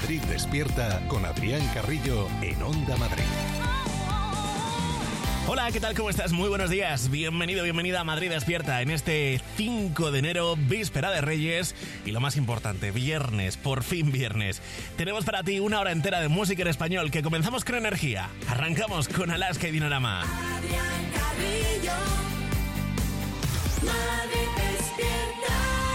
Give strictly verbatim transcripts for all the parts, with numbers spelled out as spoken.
Madrid Despierta con Adrián Carrillo en Onda Madrid. Hola, ¿qué tal? ¿Cómo estás? Muy buenos días. Bienvenido, bienvenida a Madrid Despierta en este cinco de enero, víspera de Reyes y lo más importante, viernes, por fin viernes. Tenemos para ti una hora entera de música en español que comenzamos con energía. Arrancamos con Alaska y Dinarama. Adrián Carrillo, Madrid Despierta.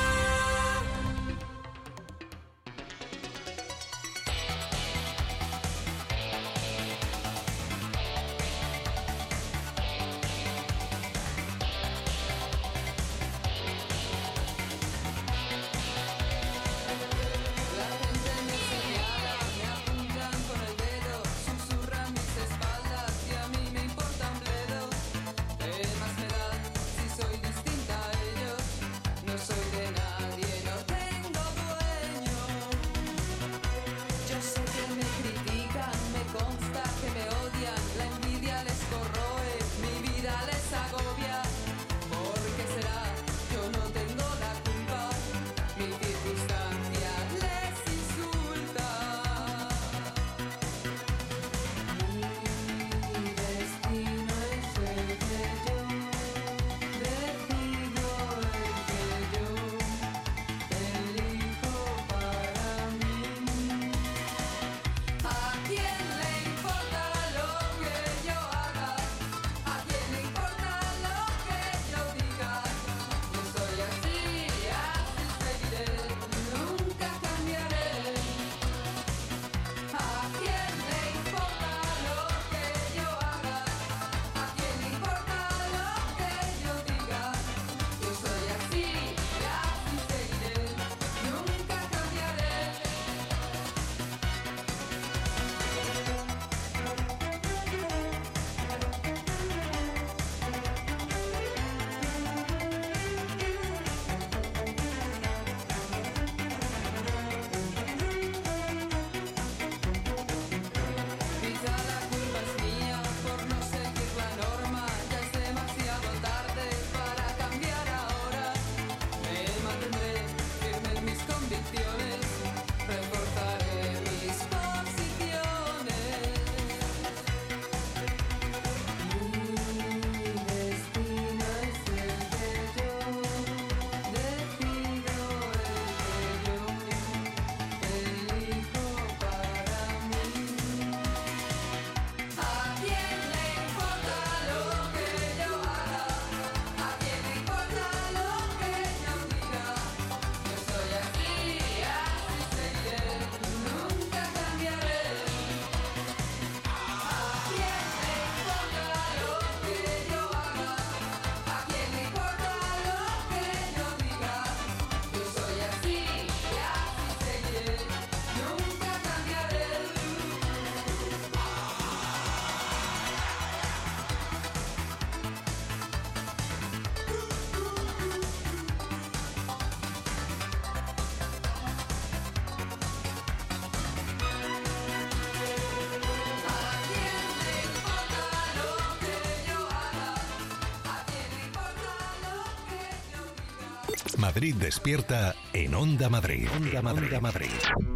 Madrid Despierta en Onda Madrid. Onda Madrid. Onda Madrid.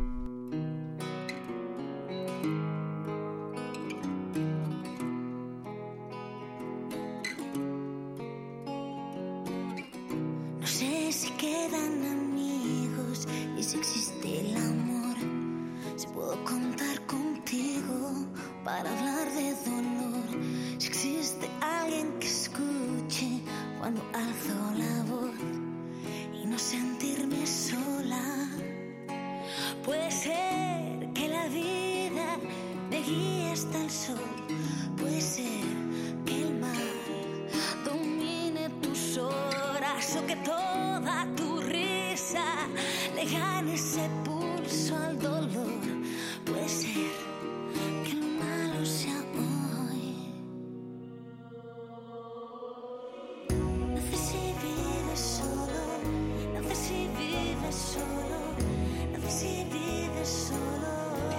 No sé si quedan amigos y si existe el amor. Si puedo contar contigo para hablar de dolor. Si existe alguien que escuche cuando alzo la voz. No sentirme sola. Puede ser que la vida me guíe hasta el sol. Puede ser que el mar domine tus horas o que toda tu risa le gane ese pulso al dolor. Puede ser que lo malo sea hoy. No sé si vives solo. No sé si vives solo, no sé si vives solo.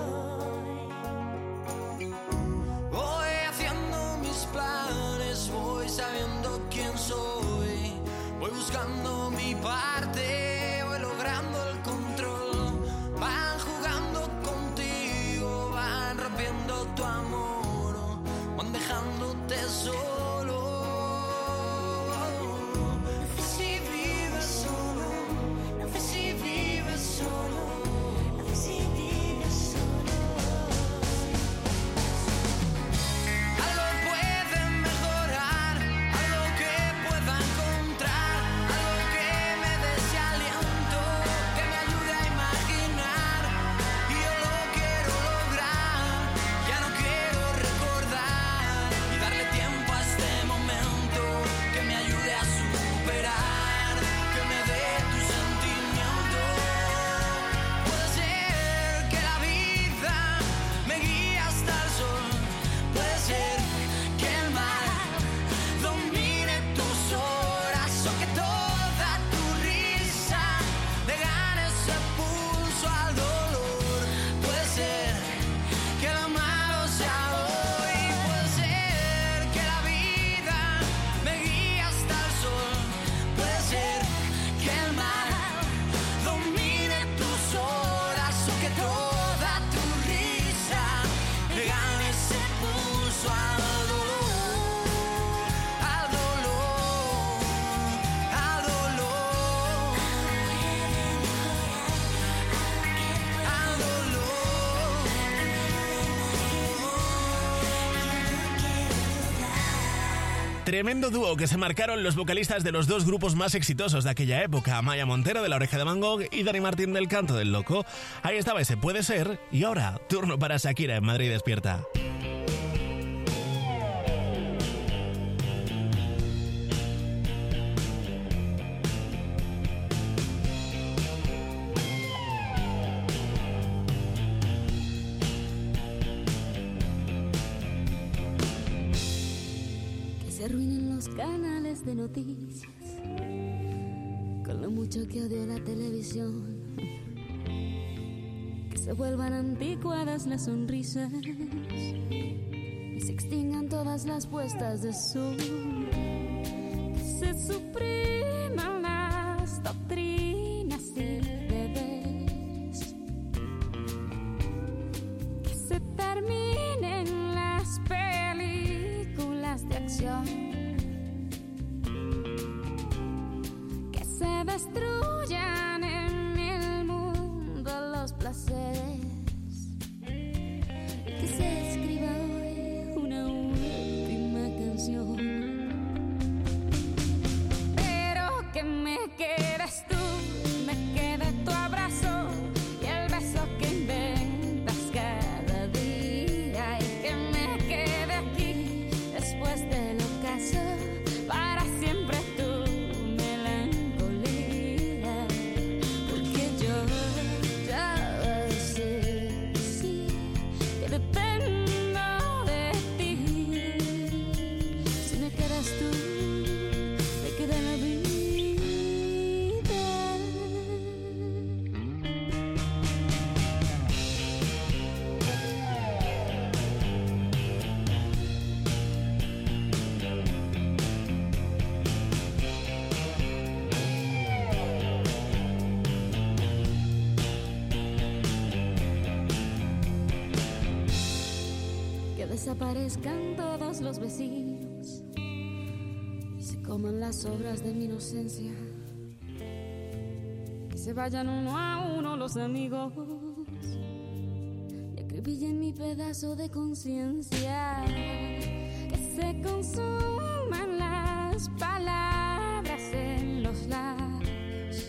Voy haciendo mis planes, voy sabiendo quién soy. Voy buscando mi parte, voy logrando el control. Tremendo dúo que se marcaron los vocalistas de los dos grupos más exitosos de aquella época, Amaia Montero de La Oreja de Van Gogh y Dani Martín del Canto del Loco. Ahí estaba ese Puede Ser, y ahora, turno para Shakira en Madrid Despierta. Se arruinen los canales de noticias con lo mucho que odio la televisión, que se vuelvan anticuadas las sonrisas y se extingan todas las puestas de sol, que se supriman las doctrinas y deberes, que se terminen las películas de acción, que se destruyan en el mundo los placeres y que se escriba hoy una última canción, pero que me quedes tú, me quede tu abrazo y el beso que inventas cada día, y que me quede aquí después del ocaso para siempre tu melancolía, porque yo ya sé, sí, que dependo de ti. Si me quedas tú, me queda la vida. Que desaparezcan todos los vecinos y se coman las obras de mi inocencia, que se vayan uno a uno los amigos y acribillen mi pedazo de conciencia, que se consuman las palabras en los labios,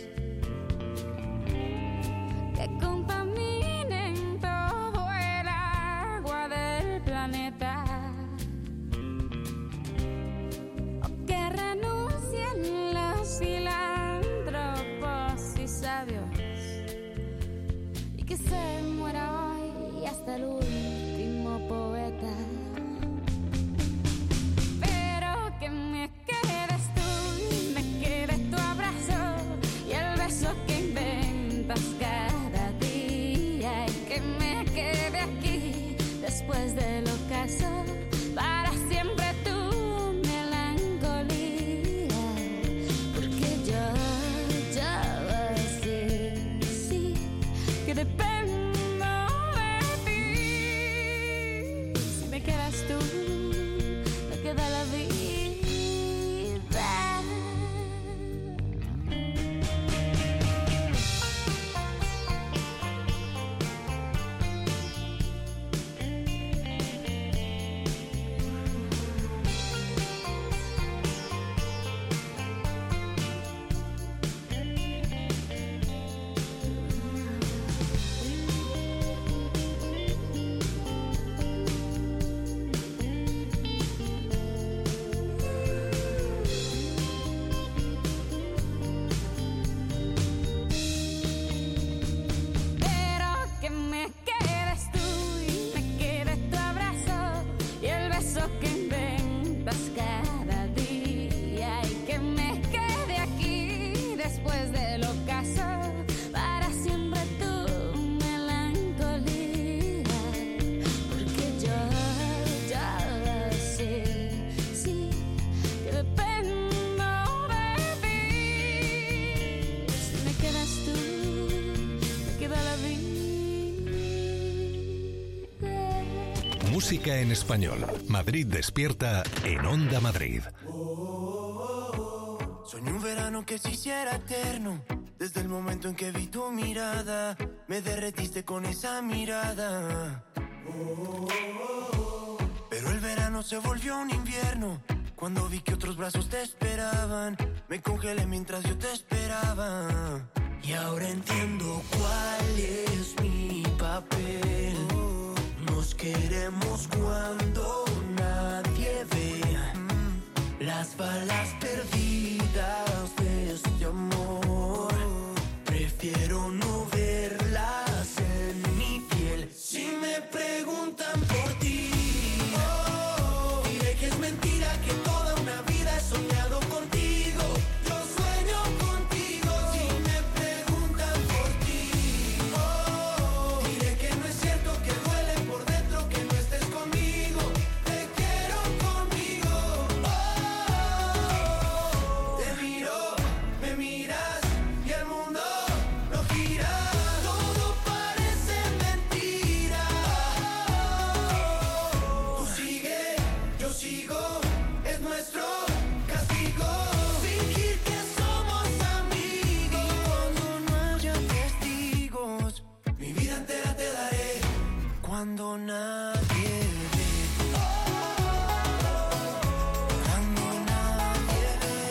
que contaminen todo el agua del planeta, o que renuncien los filántropos y sabios, y que se muera hoy hasta el último poeta, pero que me quedes tú, me quede tu abrazo y el beso que inventas cada día, y que me quede aquí después del ocaso para siempre tu melancolía, porque yo ya sé, sí, que dependo de ti. Si me quedas tú, me queda la vida. Pero que me quedes tú y me quede tu abrazo y el beso que inventas cada día, y que me quede aquí después del ocaso para siempre tu melancolía, porque yo ya sé, sí, que dependo de ti. Si me quedas tú, me queda la vida. Música en español. Madrid Despierta en Onda Madrid. Soñé un verano que se hiciera eterno. Desde el momento en que vi tu mirada, me derretiste con esa mirada. Pero el verano se volvió un invierno Cuando vi que otros brazos te esperaban, me congelé mientras yo te esperaba. Y ahora entiendo cuál es mi papel. Nos queremos cuando nadie ve las balas perdidas de este amor. Prefiero no verlas en mi piel. Si me preguntan por ti, oh, diré que es mentira, que toda una vida he soñado contigo. Yo sueño contigo. Si me preguntan por ti, oh, diré que no es cierto, que duele por dentro que no estés conmigo. Te quiero conmigo. Oh, te miro, me miras y el mundo no gira. Todo parece mentira. Tú sigue, yo sigo, es nuestro castigo. Fingir que somos amigos. Y cuando no haya testigos, mi vida entera te daré. Cuando nadie ve. Cuando nadie ve.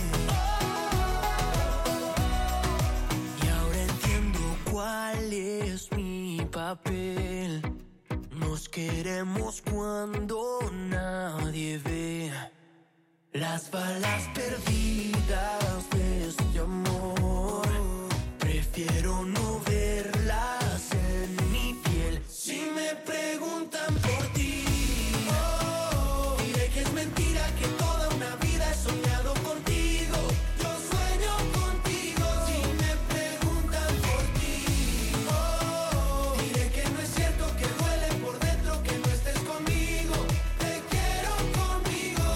Y ahora entiendo cuál es mi papel. Nos queremos cuando nadie ve las balas perdidas de este amor. Prefiero no verlas en mi piel. Si me preguntan por ti, oh, diré que es mentira, que toda una vida he soñado contigo. Yo sueño contigo. Si me preguntan por ti, oh, diré que no es cierto, que duele por dentro que no estés conmigo. Te quiero conmigo.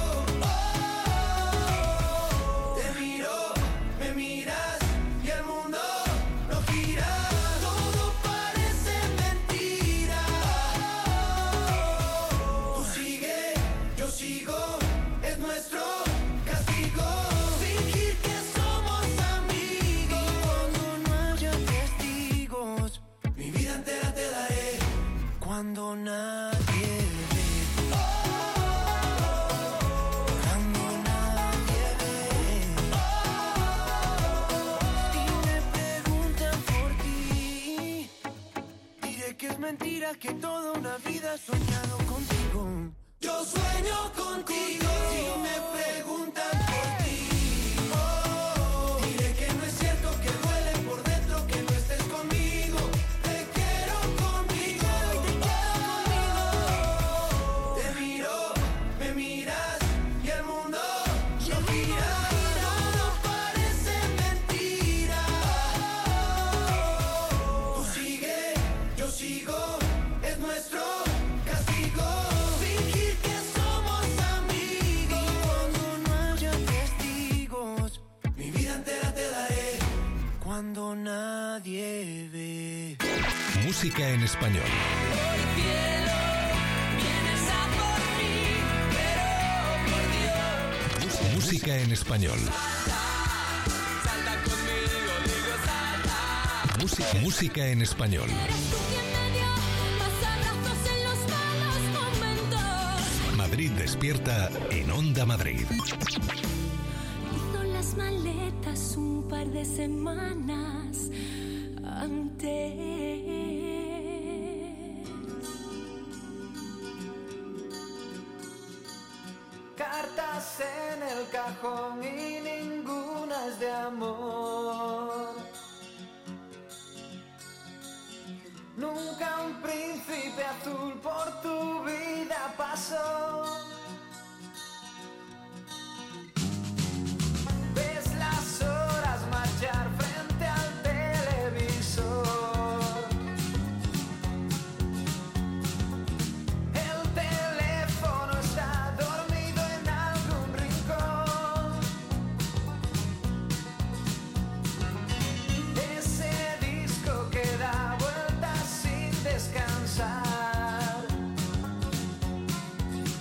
Oh, te miro, me miras y el mundo no gira. Todo parece mentira. Tú sigue, yo sigo, es nuestro castigo. Fingir que somos amigos. Y cuando no haya testigos, mi vida entera te daré. Cuando nadie ve. Cuando nadie ve. Si me preguntan por ti, diré que es mentira, que toda una vida he soñado contigo. Yo sueño contigo. Si me preguntan por ti, oh, diré que no es cierto, que duele por dentro que no estés conmigo. Te quiero conmigo. Te quiero conmigo. Te miro, me miras y el mundo no gira. Todo parece mentira. Tú sigue, yo sigo, es nuestro castigo. Fingir que somos amigos. Y cuando no haya testigos, mi vida entera te daré. Cuando nadie ve. Música en español. Música en español. Música, música en español. Madrid despierta en Onda Madrid. Hizo las maletas un par de semanas antes. Cartas en el cajón y ninguna es de amor. Nunca un príncipe azul por tu vida pasó. Ves las horas marchar frente al televisor. El teléfono está dormido en algún rincón. Ese disco que da vueltas sin descansar.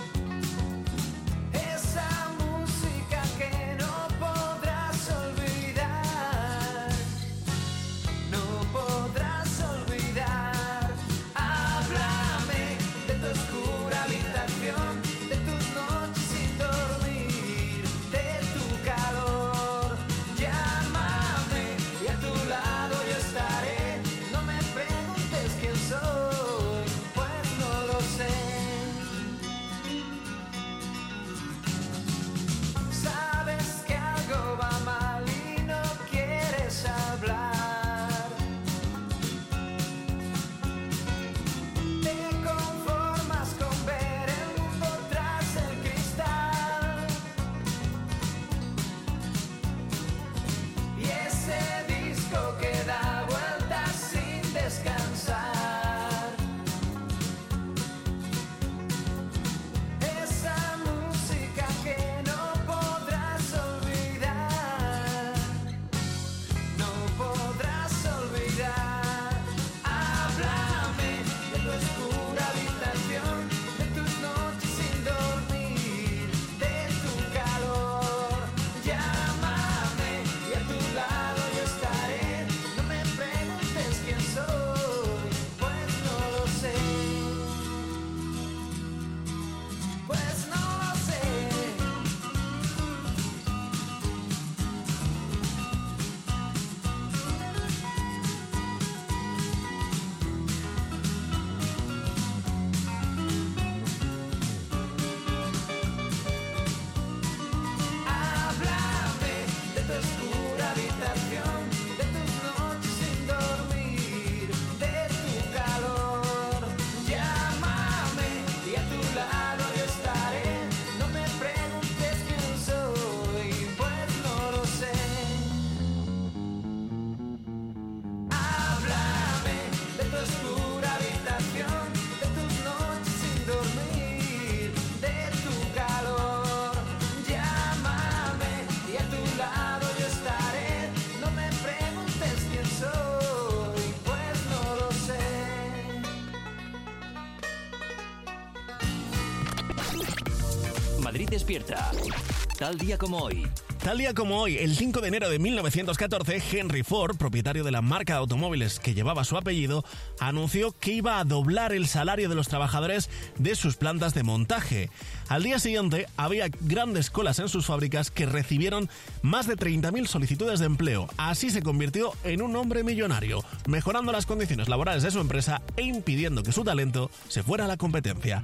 Madrid Despierta. Tal día como hoy. Tal día como hoy, el cinco de enero de mil novecientos catorce, Henry Ford, propietario de la marca de automóviles que llevaba su apellido, anunció que iba a doblar el salario de los trabajadores de sus plantas de montaje. Al día siguiente, había grandes colas en sus fábricas que recibieron más de treinta mil solicitudes de empleo. Así se convirtió en un hombre millonario, mejorando las condiciones laborales de su empresa e impidiendo que su talento se fuera a la competencia.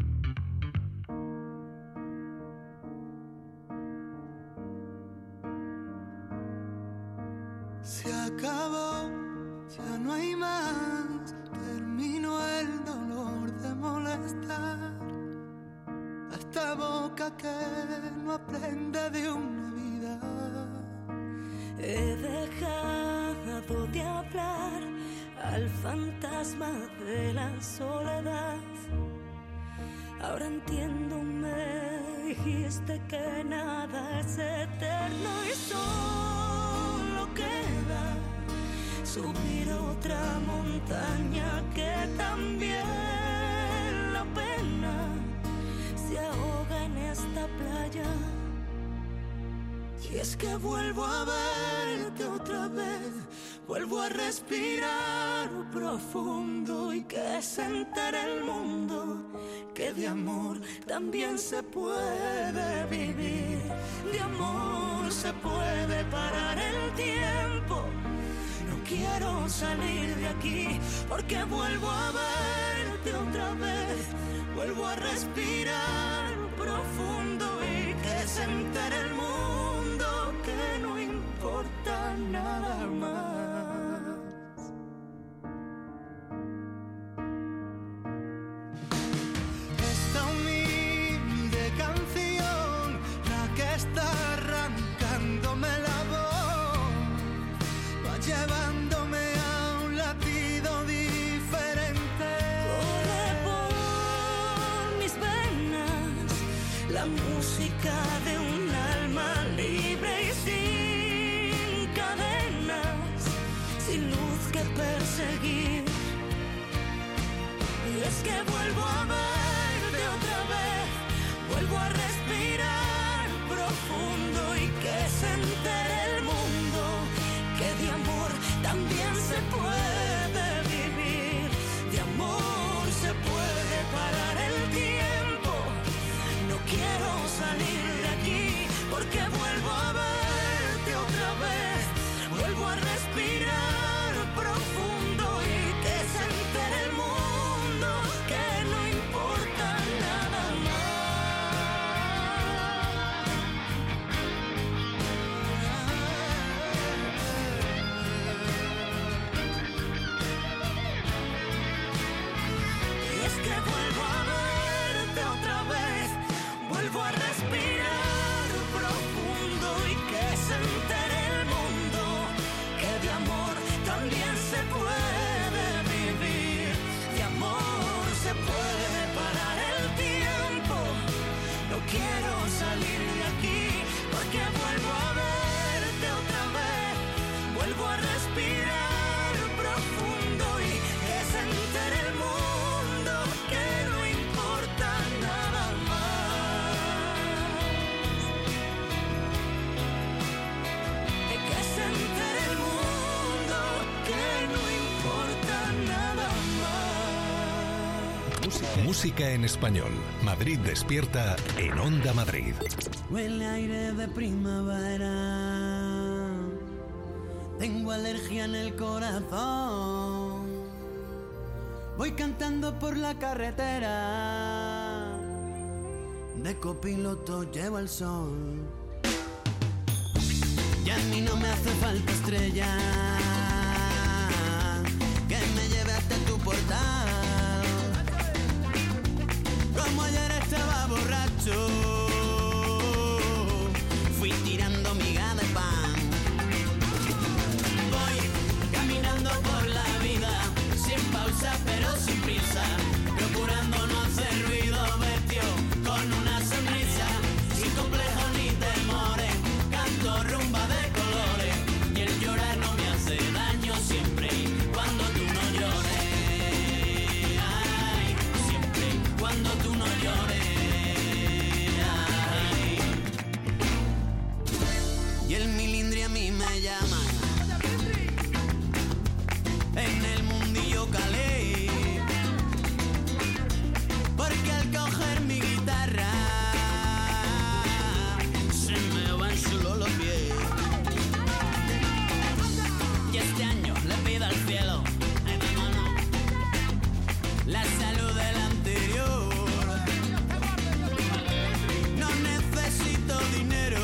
Se acabó, ya no hay más, terminó el dolor de molestar a esta boca que no aprende de una vida. He dejado de hablar al fantasma de la soledad. Ahora entiendo, me dijiste que nada es eterno y solo queda subir otra montaña que también la pena se ahoga en esta playa. Y es que vuelvo a verte otra vez, vuelvo a respirar profundo y que se entere el mundo que de amor también se puede vivir. De amor se puede parar el tiempo. No quiero salir de aquí porque vuelvo a verte otra vez, vuelvo a respirar profundo y que se entere el mundo que no importa nada más. Esta humilde canción, la que está arrancándome la voz, va llevándome a un latido diferente. Corre por mis venas la música de un alma libre y sin cadenas, sin luz que perseguir. Y es que vuelvo a verte otra vez, vuelvo a respirar profundo y que se entere el mundo que de amor también se puede vivir. De amor se puede parar el tiempo. No quiero salir de aquí porque vuelvo a verte otra vez, vuelvo a respirar profundo y que se entere el mundo que no importa nada más. Y es que vuelvo a verte otra vez, vuelvo a respirar profundo y que se entere el mundo que de amor también se puede vivir. De amor se puede parar el tiempo. No quiero salir de aquí porque vuelvo a verte otra vez, vuelvo a respirar profundo y que se entere el mundo que no importa nada más. Que se entere el mundo que no importa nada más. Música. Música en español. Madrid Despierta en Onda Madrid. Huele aire de primavera, tengo alergia en el corazón, voy cantando por la carretera, de copiloto llevo el sol. Y a mí no me hace falta estrella que me lleve hasta tu portal. Como ayer estaba borracho, fui tirando miga de pan. Voy caminando por la vida, sin pausa pero sin prisa, procurando no hacer ruido, vestido con una sonrisa, sin complejos ni temores, canto rumba de colores y el llorar no me hace en el mundillo calé. Porque al coger mi guitarra se me van solo los pies. Y este año le pido al cielo, ay, vámonos, la salud del anterior. No necesito dinero,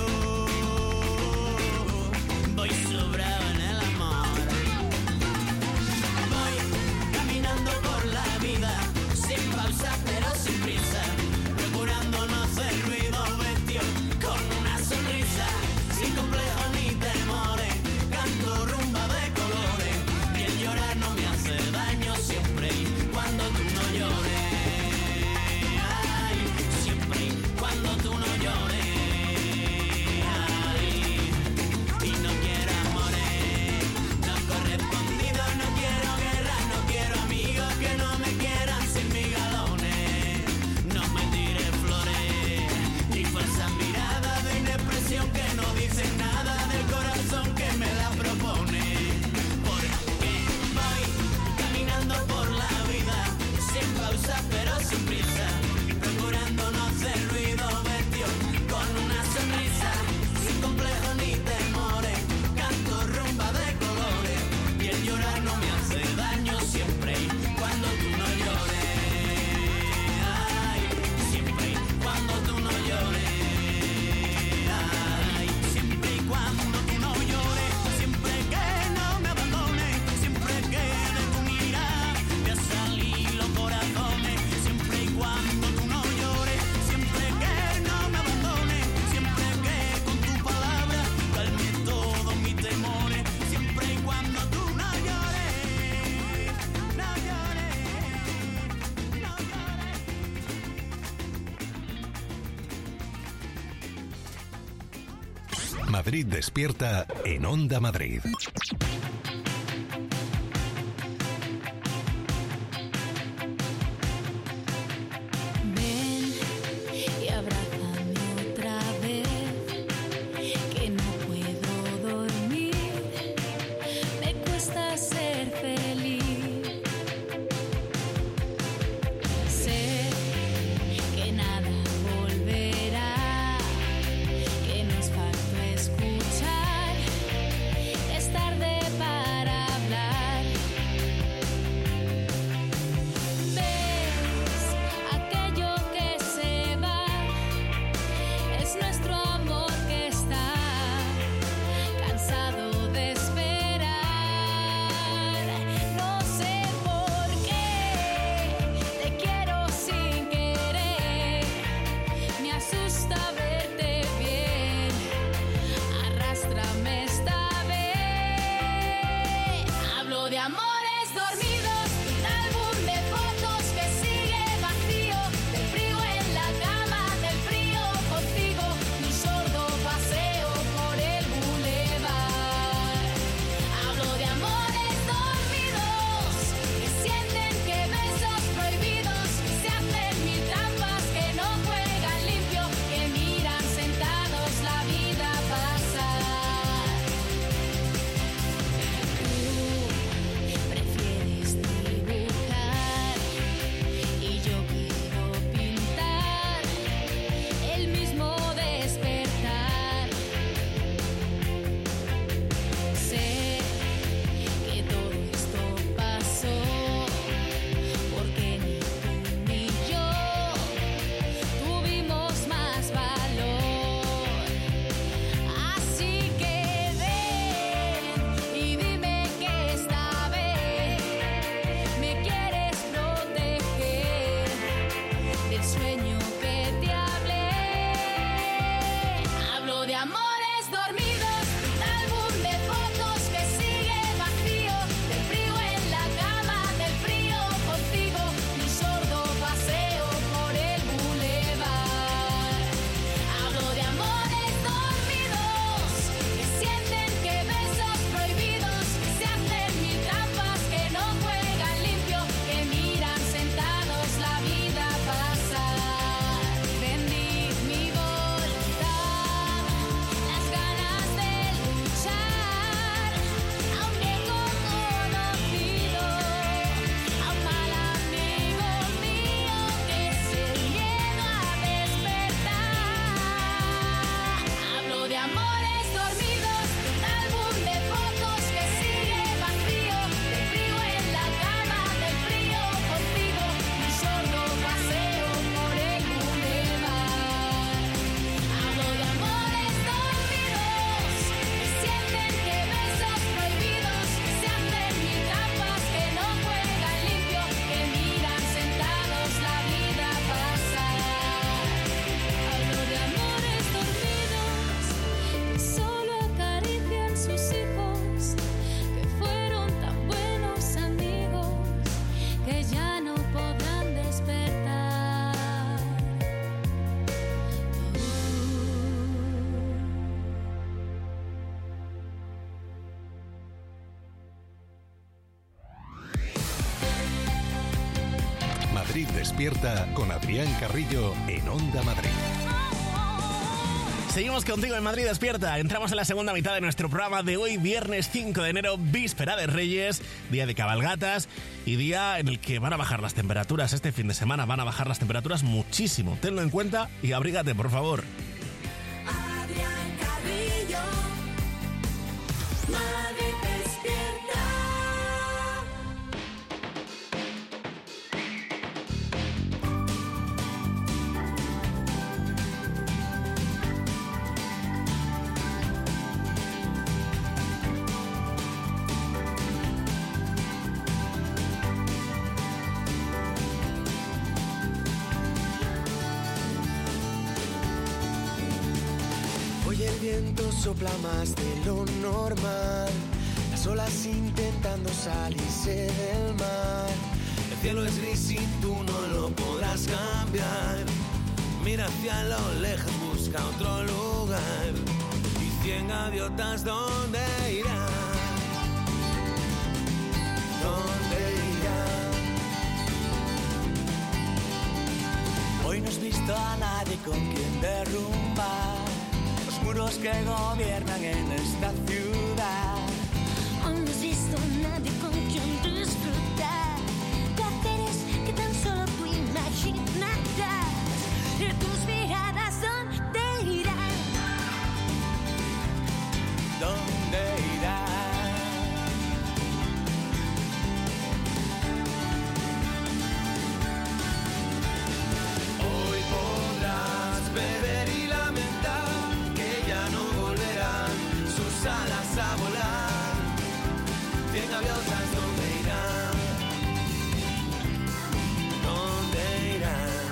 voy sobrado en el amor. Voy caminando por la vida, sin pausa pero sin prisa, procurando no hacer ruido, vestido con una sonrisa, sin complejo ni temores, canto rumba de colores, y el llorar no me hace daño siempre y cuando tú no llores. Ay, siempre y cuando tú no llores. Ay, y no quiero amores no correspondidos, no quiero guerra, no quiero amigos que no me quieran sin mis galones. No me tires flores ni falsas miradas de inexpresión que no dicen nada del corazón que me la propone. Porque voy caminando por la vida, sin pausa pero sin prisa, procurando no hacer ruido, vestido con una sonrisa, sin complejo ni temores, canto rumba de colores, y el llorar no me hace daño siempre y cuando tú no llores. Ay, siempre y cuando tú no llores. Ay, siempre y cuando tú no llores, siempre que no me abandones, siempre que de tu mirada te salir los corazones, siempre y cuando tú no llores, siempre que no me abandones, siempre que con tu palabra calme todos mis temores, siempre y cuando tú no llores, no llores, no llores. Madrid despierta en Onda Madrid. Ven y abrázame otra vez, que no puedo dormir, me cuesta ser feliz. Sé que nada volverá, que nos faltó escuchar, es tarde para hablar. ¿Ves aquello que se va? Es nuestro amor que está cansado de esperar. No sé por qué te quiero sin querer, me asusta verte bien, arrástrame esta vez. Hablo de amores dormidos, un álbum de fotos que sigue vacío, del frío en la cama, del frío contigo, mi sordo paseo por el bulevar. Hablo de amores dormidos, que sienten que besos prohibidos, se hacen mil trampas, que no juegan limpio, que miran sentados la vida pasar. Tú prefieres Madrid Despierta con Adrián Carrillo en Onda Madrid. Seguimos contigo en Madrid Despierta. Entramos en la segunda mitad de nuestro programa de hoy, viernes cinco de enero, víspera de Reyes, día de cabalgatas y día en el que van a bajar las temperaturas. Este fin de semana van a bajar las temperaturas muchísimo. Tenlo en cuenta y abrígate, por favor. Adrián Carrillo, Madrid Despierta. El viento sopla más de lo normal, las olas intentando salirse del mar. El cielo es gris y tú no lo podrás cambiar. Mira hacia lo lejos, busca otro lugar. Y cien gaviotas, ¿dónde irán? ¿Dónde irán? Hoy no has visto a nadie con quien derrumbar muros que gobiernan en esta ciudad. Aún no has visto a nadie con quien disfrutar placeres que tan solo tú imaginarás. Y tus miradas, ¿dónde irán? ¿Dónde irán? Hoy podrás beber y lamentar alas a volar, cien gaviotas, ¿dónde irán? ¿Dónde irán?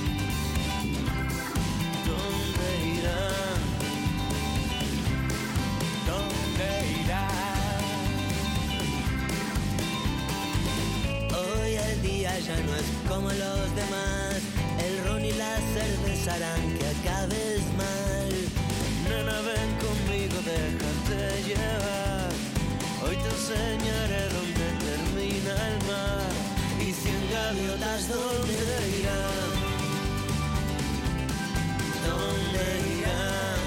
¿Dónde irán? ¿Dónde irán? Hoy el día ya no es como los demás, el ron y la cerveza harán que acabes mal. Nena, ven conmigo, déjate llevar. Hoy te enseñaré dónde termina el mar y cien gaviotas, ¿dónde irán? ¿Dónde irán?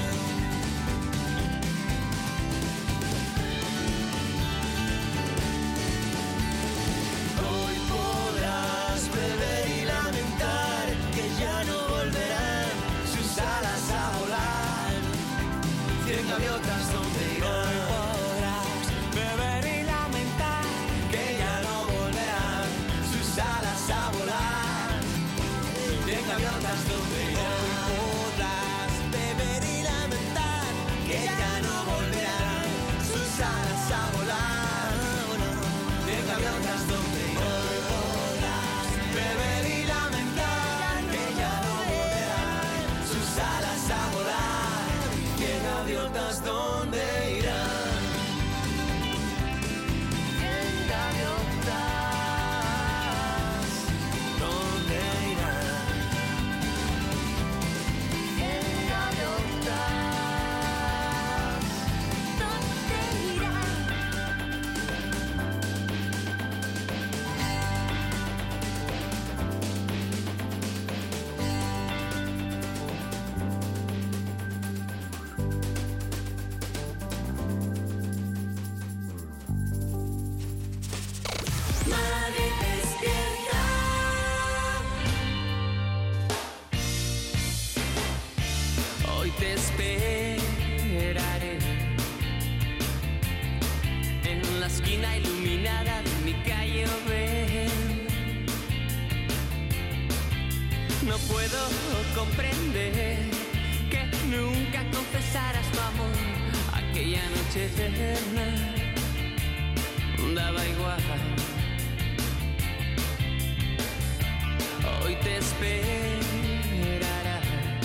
Hoy podrás beber y lamentar que ya no volverán sus alas a volar. Cien gaviotas, ¿dónde irán? Hoy podrás beber y lamentar que ya no volverán sus alas a volar. Cien gaviotas, ¿dónde irán? Hoy podrás beber y lamentar que ya no volverán sus alas a volar. Cien gaviotas, ¿dónde irán? Hoy podrás beber y lamentar que ya no volverán sus alas a volar. Gaviotas, ¿dónde irán? Cien gaviotas, ¿dónde irán? Cien gaviotas, ¿dónde irán? Madrid Despierta. Hoy te esperaré en la esquina iluminada de mi calle Oven. No puedo comprender que nunca confesaras tu amor aquella noche eterna. Daba igual. Hoy te esperará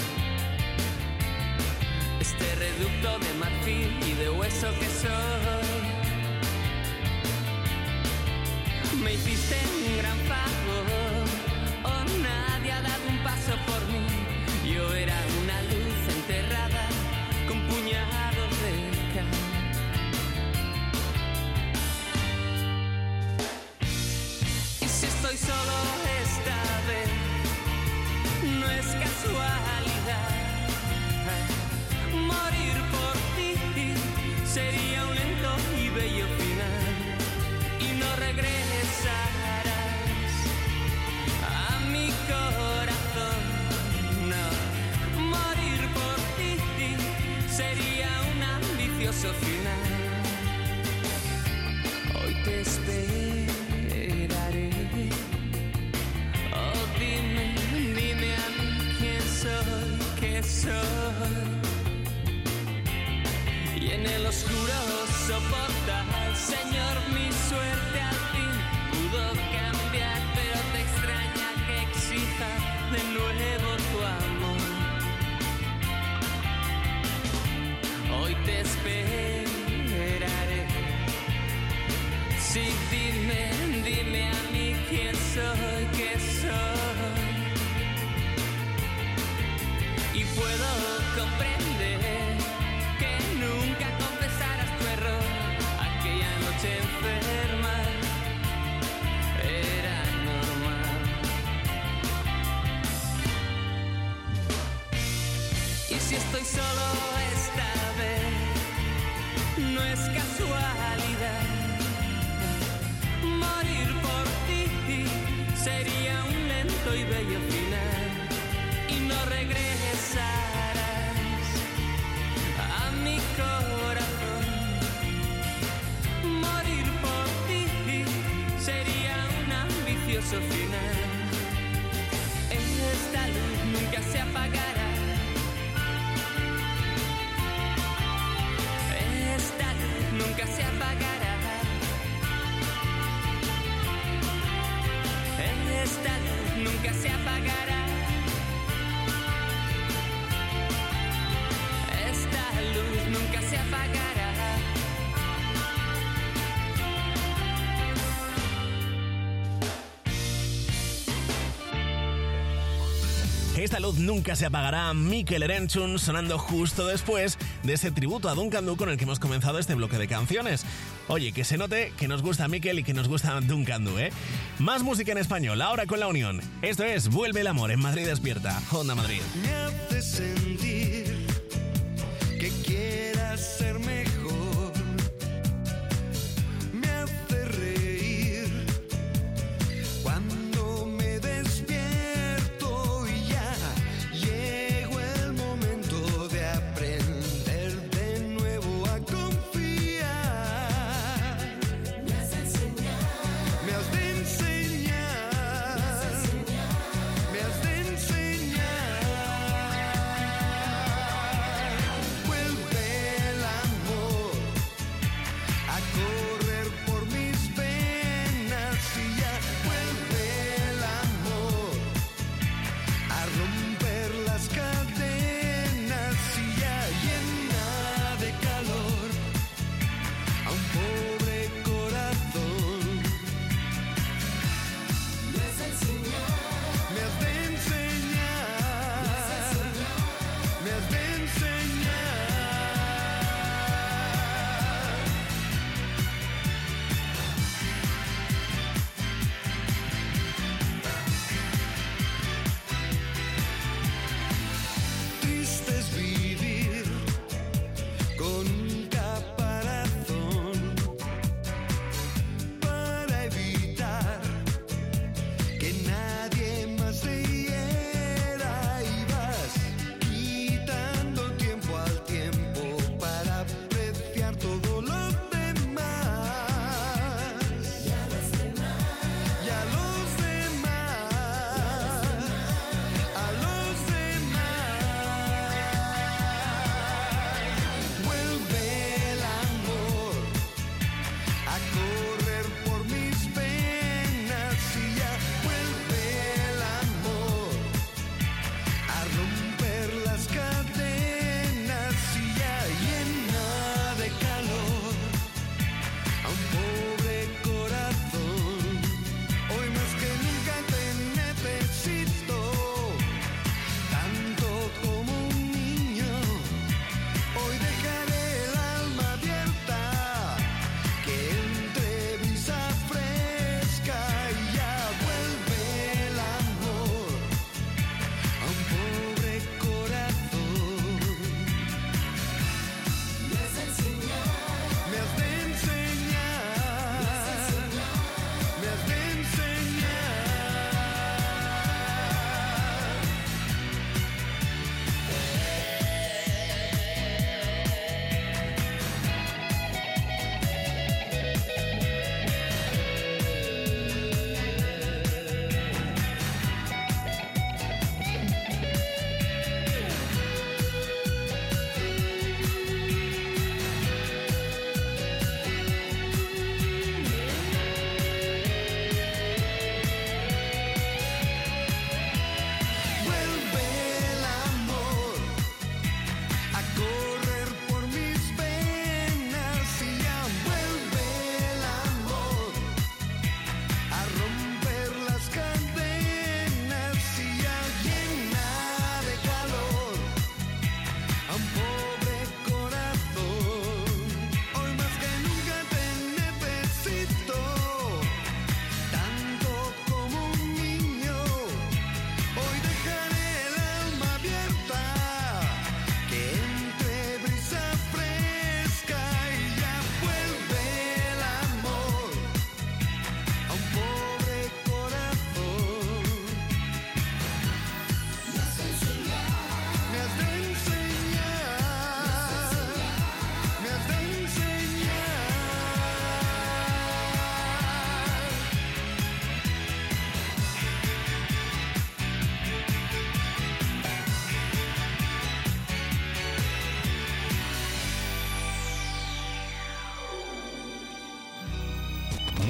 este reducto de marfil y de hueso que soy. Me hiciste un gran favor, oh, nadie ha dado un paso por mí. Yo era una luz enterrada con puñados de cal. Y si estoy solo esta vez, Si estoy solo esta vez, no es casualidad. Morir por ti sería un lento y bello final, y no regresarás a mi corazón. Morir por ti sería un ambicioso final. Esta luz nunca se apagará. Esta luz nunca se apagará. Esta luz nunca se apagará. Esta luz nunca se apagará. Esta luz nunca se apagará. Mikel Erenchun sonando justo después de ese tributo a Duncan Du con el que hemos comenzado este bloque de canciones. Oye, que se note que nos gusta Mikel y que nos gusta Duncan Du, ¿eh? Más música en español, ahora con La Unión. Esto es Vuelve el amor en Madrid Despierta, Onda Madrid. Me hace sentir que quieras ser mejor. Me hace reír cuando me despierto y ya llegó el momento de aprender de nuevo a confiar. Me has de enseñar, me has de enseñar, me has de enseñar.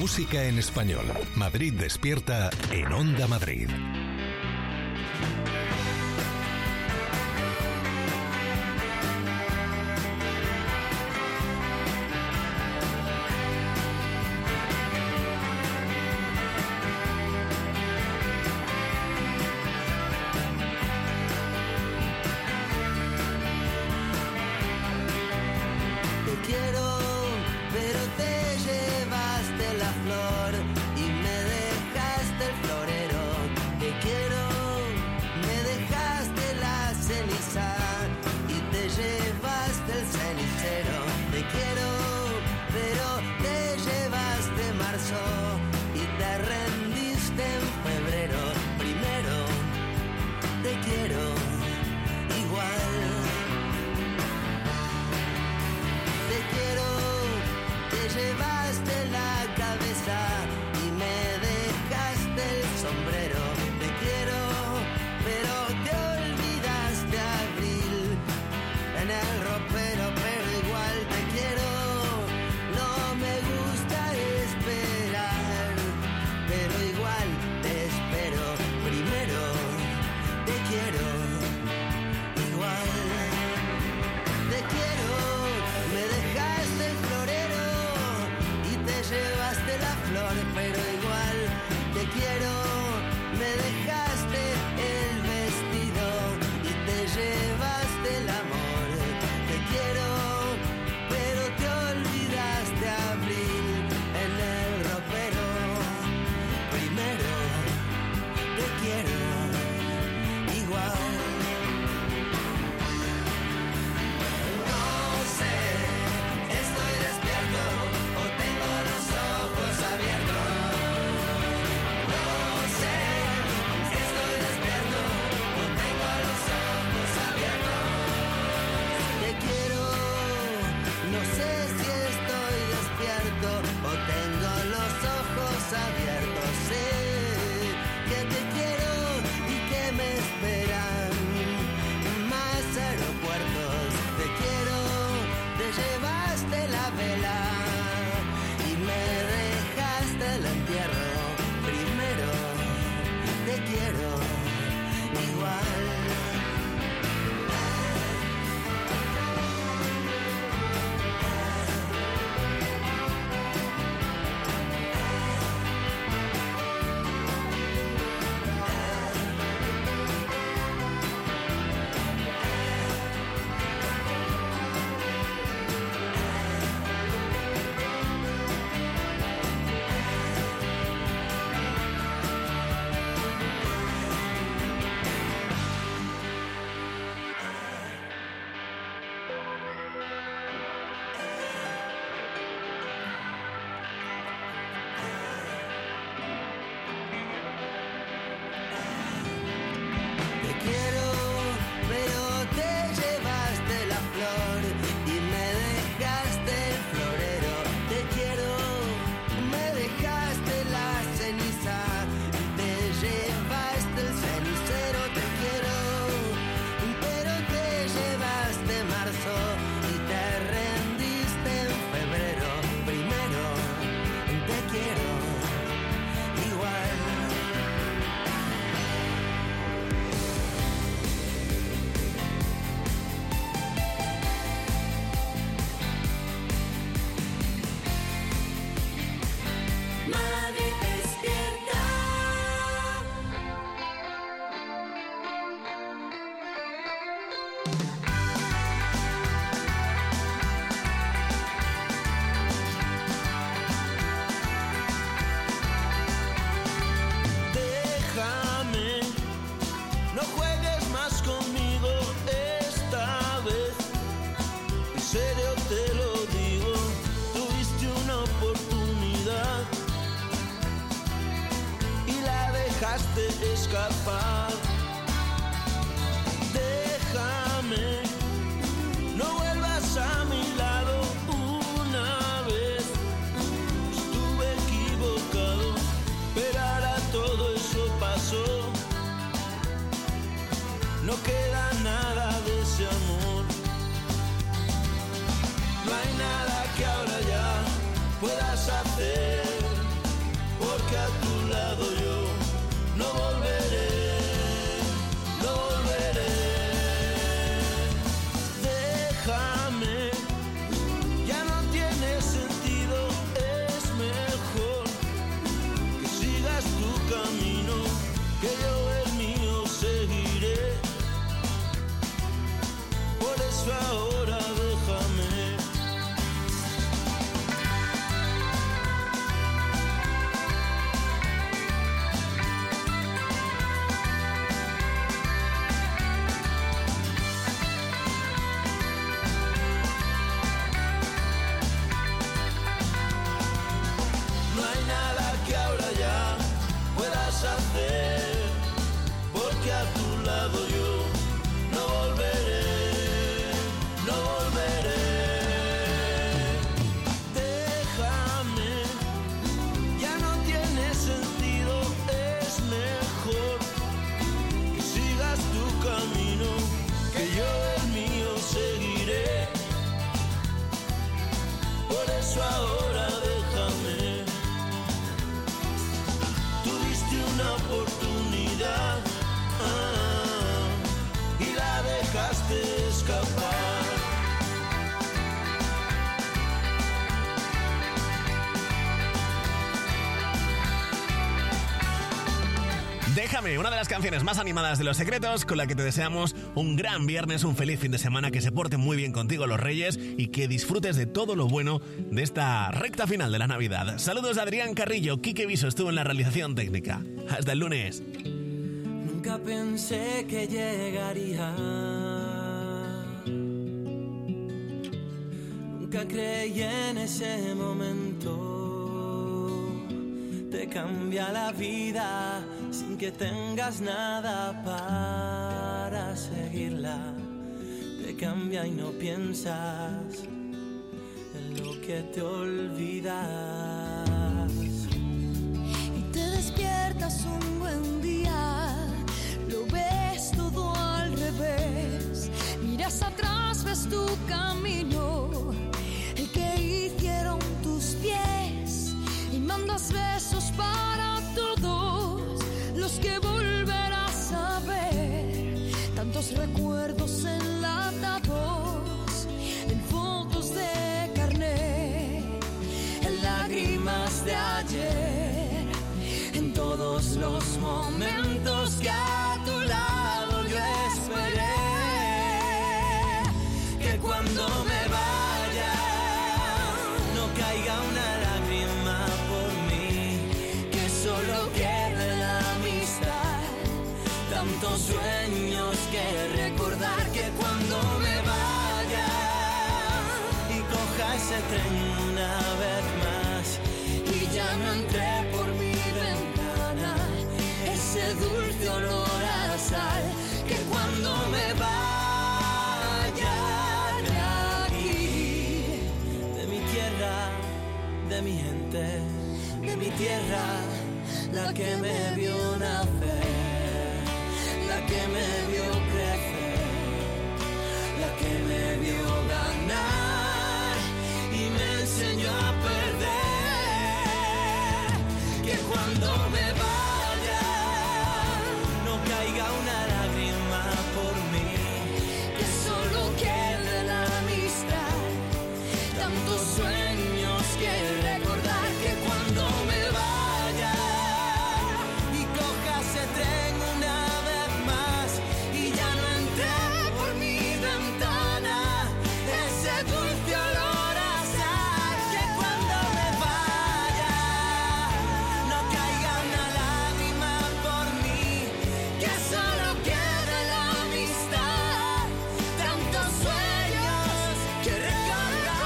Música en español. Madrid Despierta en Onda Madrid. Escapar, déjame, no vuelvas a mi lado una vez. Estuve equivocado, pero ahora todo eso pasó. No queda nada de ese amor. No hay nada que ahora ya puedas hacer. una oportunidad ah, y la dejaste escapar. Déjame, una de las canciones más animadas de Los Secretos, con la que te deseamos un gran viernes, un feliz fin de semana, que se porten muy bien contigo los Reyes y que disfrutes de todo lo bueno de esta recta final de la Navidad. Saludos a Adrián Carrillo, Quique Viso estuvo en la realización técnica. Hasta el lunes. Nunca pensé que llegaría. Nunca creí en ese momento. Te cambia la vida sin que tengas nada para seguirla. Te cambia y no piensas en lo que te olvidas. Y te despiertas un buen día, lo ves todo al revés. Miras atrás, ves tu camino, el que hicieron tus pies, y mandas besos para todos los que volverás a ver. Tantos recuerdos enlatados en fotos de carnet, en lágrimas de ayer, en todos los momentos que a tu lado yo esperé. Que cuando me vaya no caiga una lágrima por mí, que solo quede la amistad, tantos sueños que recordar. Que cuando me vaya y coja ese tren una vez más y ya no entré por mi ventana, ese dulce olor a sal. Que cuando me vaya de aquí, de mi tierra, de mi gente, de mi tierra, la que me vio nacer, la que me vio crecer, la que me vio ganar y me enseñó a perder. Que cuando me vaya no caiga una lágrima por mí, que solo quede la amistad, tantos sueños que recordar. Que cuando me vaya y coja ese tren una vez más y ya no entré por mi ventana, ese dulce olor a sal. Que cuando me vaya no caiga una lágrima por mí, que solo quede la amistad, tantos sueños que recordar.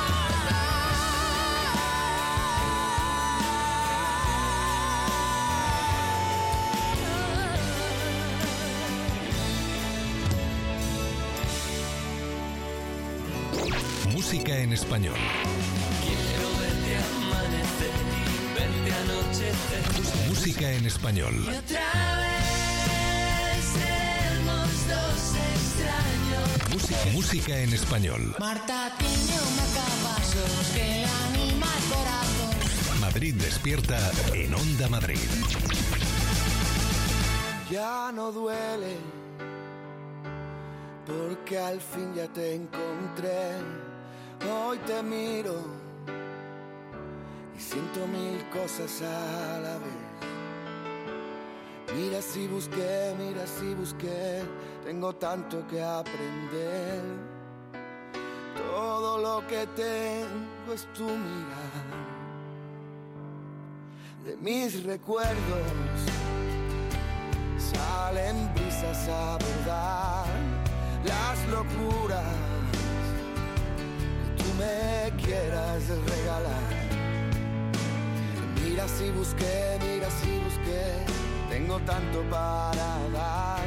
Música en español. Quiero verte amanecer y verte anochecer. Música en español. Y otra vez seremos dos extraños. Música, música en español. Marta tiene un marcapasos que le anima el corazón. Madrid despierta en Onda Madrid. Ya no duele, porque al fin ya te encontré. Hoy te miro y siento mil cosas a la vez. Mira si busqué, mira si busqué, tengo tanto que aprender. Todo lo que tengo es tu mirar. De mis recuerdos salen brisas a verdad, las locuras que tú me quieras regalar. Mira si busqué, mira si busqué, tengo tanto para dar.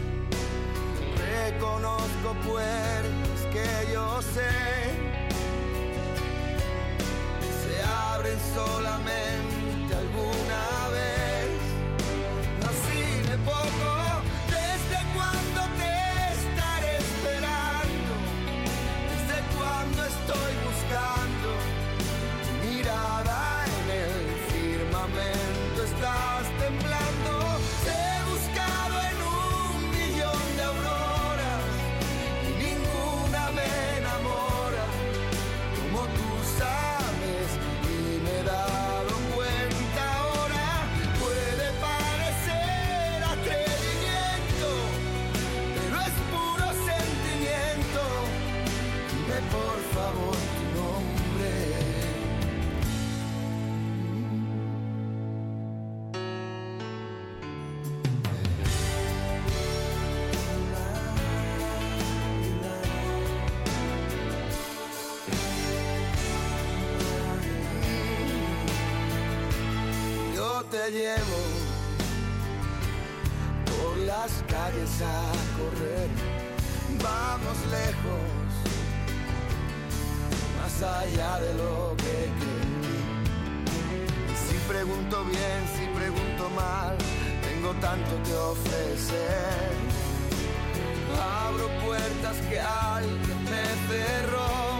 Reconozco pues que yo sé que se abren solamente alguna vez. No así de poco, desde cuando te estaré esperando, desde cuando estoy buscando tu mirada en el firmamento. Estás temblando te llevo por las calles a correr. Vamos lejos, más allá de lo que creí. Si pregunto bien, si pregunto mal, tengo tanto que ofrecer. Abro puertas que alguien me cerró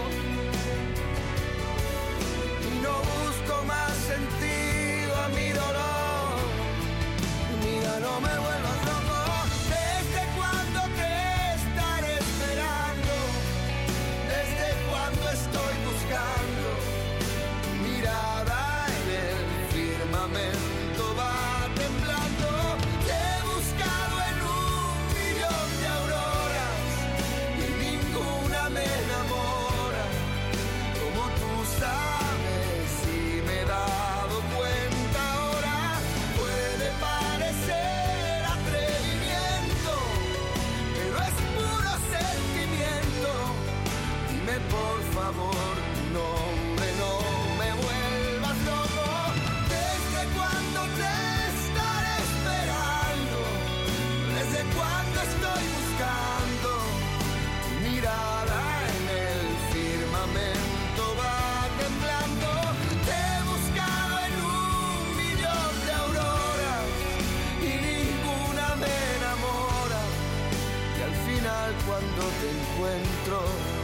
y no busco más sentido a mi dolor. Mira, no me vuelvas loco. ¿Desde cuándo te estaré esperando? ¿Desde cuándo estoy buscando? Mirada en el firmamento va temblando. Te he buscado en un millón de auroras y ninguna me enamora como tú sabes y me he dado cuenta ahora. Puede parecer atrevimiento, pero es puro sentimiento. Dime por favor tu nombre, no me vuelvas loco. ¿Desde cuándo te estaré esperando? ¿Desde cuándo estoy buscando? Tu mirada en el firmamento va temblando. Te he buscado en un millón de auroras y ninguna me enamora. Y al final cuando te encuentro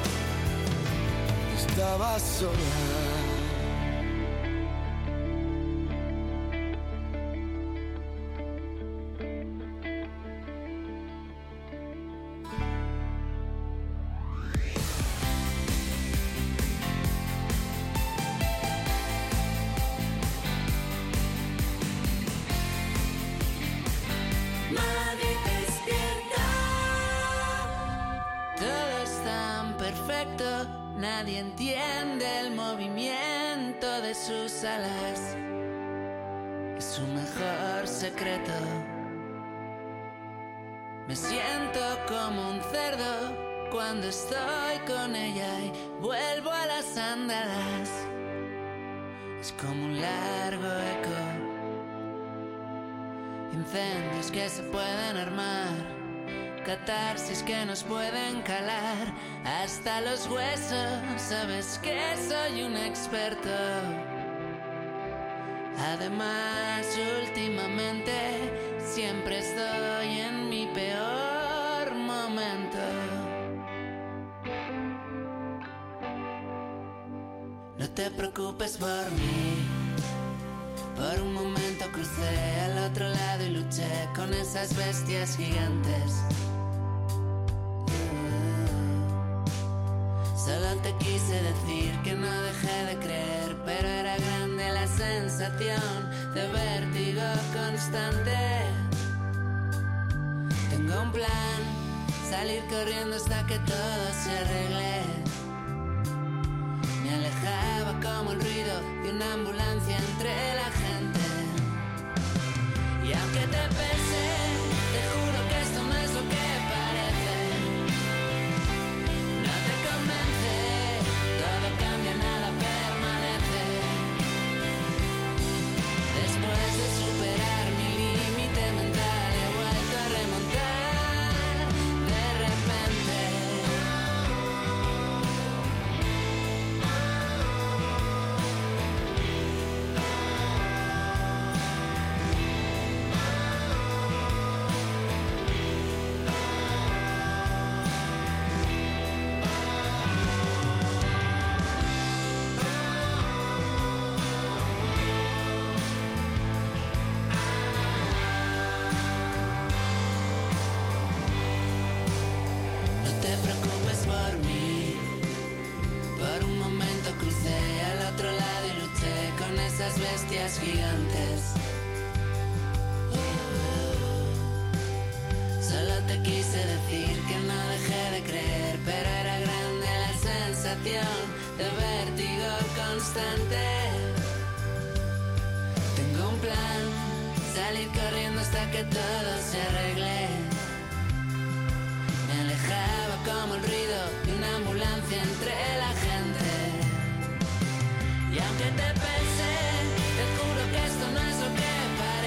estaba sola. Madrid despierta. Todo es tan perfecto, nadie entiende el movimiento de sus alas. Es su mejor secreto. Me siento como un cerdo cuando estoy con ella y vuelvo a las andadas. Es como un largo eco. Incendios que se pueden armar, catarsis que nos pueden calar hasta los huesos. Sabes que soy un experto. Además, últimamente siempre estoy en mi peor momento. No te preocupes por mí. Por un momento crucé al otro lado y luché con esas bestias gigantes. Solo te quise decir que no dejé de creer, pero era grande la sensación de vértigo constante. Tengo un plan, salir corriendo hasta que todo se arregle. Me alejaba como el ruido de una ambulancia entre la gente. Y aunque te pese, te juro que esto no es lo que parece. No te convence, todo cambia, nada permanece. Después de superar mi límite mental, he vuelto a remontar de repente. Bestias gigantes. Solo te quise decir que no dejé de creer, pero era grande la sensación de vértigo constante. Tengo un plan, salir corriendo hasta que todo se arregle. Me alejaba como el ruido de una ambulancia entre la gente. Y aunque te pensé, te juro que esto no es lo que parece.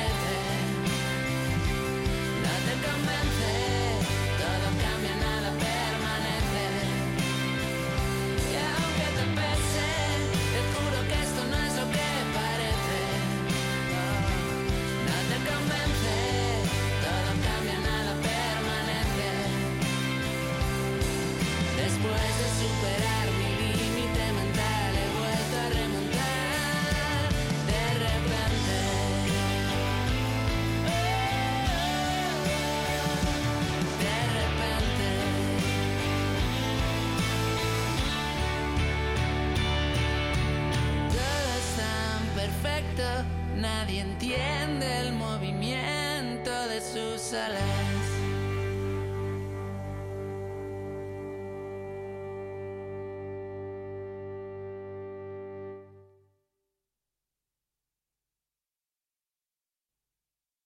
nadie entiende el movimiento.